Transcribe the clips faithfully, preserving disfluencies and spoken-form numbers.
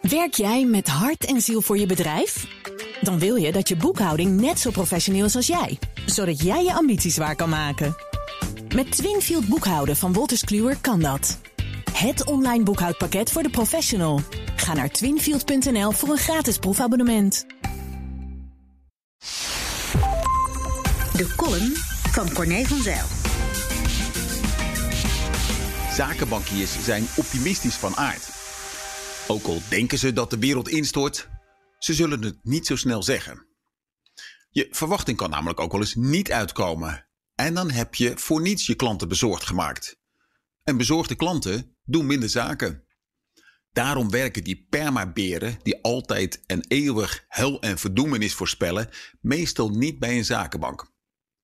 Werk jij met hart en ziel voor je bedrijf? Dan wil je dat je boekhouding net zo professioneel is als jij, zodat jij je ambities waar kan maken. Met Twinfield boekhouden van Wolters Kluwer kan dat. Het online boekhoudpakket voor de professional. Ga naar twinfield punt n l voor een gratis proefabonnement. De column van Corné van Zijl. Zakenbankiers zijn optimistisch van aard. Ook al denken ze dat de wereld instort, ze zullen het niet zo snel zeggen. Je verwachting kan namelijk ook wel eens niet uitkomen. En dan heb je voor niets je klanten bezorgd gemaakt. En bezorgde klanten doen minder zaken. Daarom werken die permaberen, die altijd en eeuwig hel en verdoemenis voorspellen, meestal niet bij een zakenbank.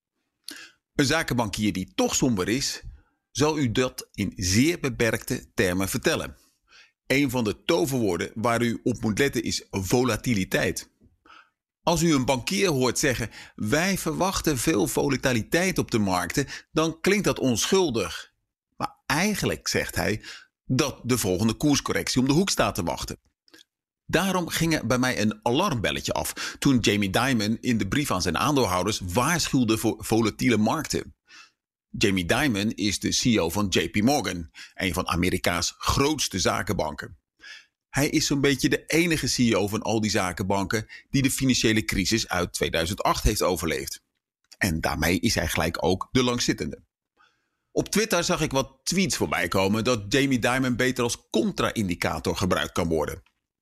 Een zakenbankier die toch somber is, zal u dat in zeer beperkte termen vertellen. Een van de toverwoorden waar u op moet letten is volatiliteit. Als u een bankier hoort zeggen, wij verwachten veel volatiliteit op de markten, dan klinkt dat onschuldig. Maar eigenlijk zegt hij dat de volgende koerscorrectie om de hoek staat te wachten. Daarom ging er bij mij een alarmbelletje af toen Jamie Dimon in de brief aan zijn aandeelhouders waarschuwde voor volatiele markten. Jamie Dimon is de C E O van J P Morgan, een van Amerika's grootste zakenbanken. Hij is zo'n beetje de enige C E O van al die zakenbanken die de financiële crisis uit tweeduizend acht heeft overleefd. En daarmee is hij gelijk ook de langzittende. Op Twitter zag ik wat tweets voorbij komen dat Jamie Dimon beter als contra-indicator gebruikt kan worden.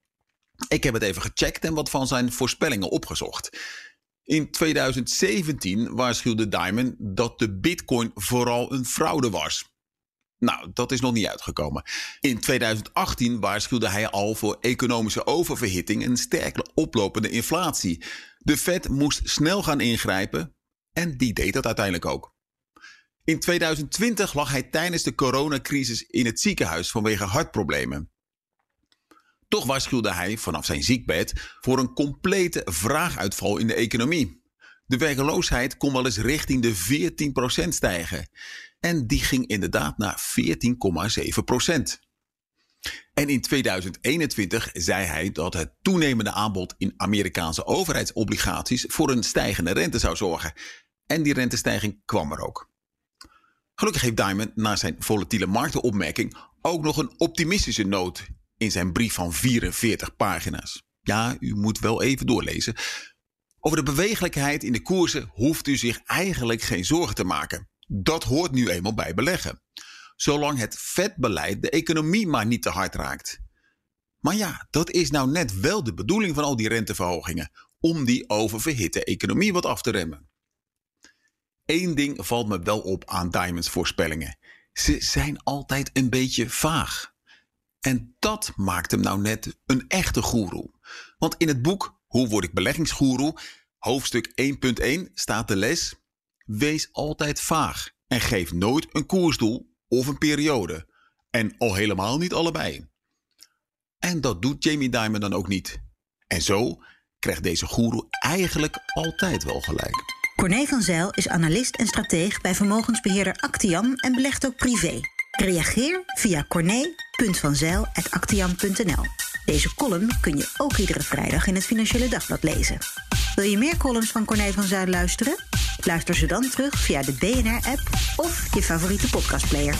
Ik heb het even gecheckt en wat van zijn voorspellingen opgezocht. In tweeduizend zeventien waarschuwde Dimon dat de bitcoin vooral een fraude was. Nou, dat is nog niet uitgekomen. In tweeduizend achttien waarschuwde hij al voor economische oververhitting en sterk oplopende inflatie. De Fed moest snel gaan ingrijpen en die deed dat uiteindelijk ook. In tweeduizend twintig lag hij tijdens de coronacrisis in het ziekenhuis vanwege hartproblemen. Toch waarschuwde hij vanaf zijn ziekbed voor een complete vraaguitval in de economie. De werkloosheid kon wel eens richting de veertien procent stijgen. En die ging inderdaad naar veertien komma zeven procent. En in tweeduizend eenentwintig zei hij dat het toenemende aanbod in Amerikaanse overheidsobligaties voor een stijgende rente zou zorgen. En die rentestijging kwam er ook. Gelukkig heeft Dimon na zijn volatiele marktenopmerking ook nog een optimistische noot in zijn brief van vierenveertig pagina's. Ja, u moet wel even doorlezen. Over de bewegelijkheid in de koersen hoeft u zich eigenlijk geen zorgen te maken. Dat hoort nu eenmaal bij beleggen. Zolang het Fed-beleid de economie maar niet te hard raakt. Maar ja, dat is nou net wel de bedoeling van al die renteverhogingen. Om die oververhitte economie wat af te remmen. Eén ding valt me wel op aan Dimon's voorspellingen. Ze zijn altijd een beetje vaag. En dat maakt hem nou net een echte goeroe. Want in het boek Hoe word ik beleggingsgoeroe, hoofdstuk één punt één staat de les: wees altijd vaag en geef nooit een koersdoel of een periode. En al helemaal niet allebei. En dat doet Jamie Dimon dan ook niet. En zo krijgt deze goeroe eigenlijk altijd wel gelijk. Corné van Zijl is analist en strateeg bij vermogensbeheerder Actiam en belegt ook privé. Reageer via corné punt van zijl apenstaartje actiam punt n l. Deze column kun je ook iedere vrijdag in het Financiële Dagblad lezen. Wil je meer columns van Corné van Zijl luisteren? Luister ze dan terug via de B N R-app of je favoriete podcastplayer.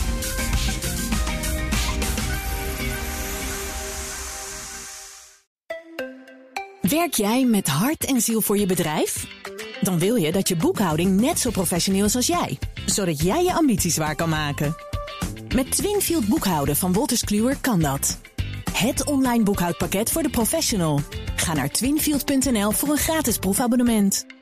Werk jij met hart en ziel voor je bedrijf? Dan wil je dat je boekhouding net zo professioneel is als jij, zodat jij je ambities waar kan maken. Met Twinfield boekhouden van Wolters Kluwer kan dat. Het online boekhoudpakket voor de professional. Ga naar twinfield punt n l voor een gratis proefabonnement.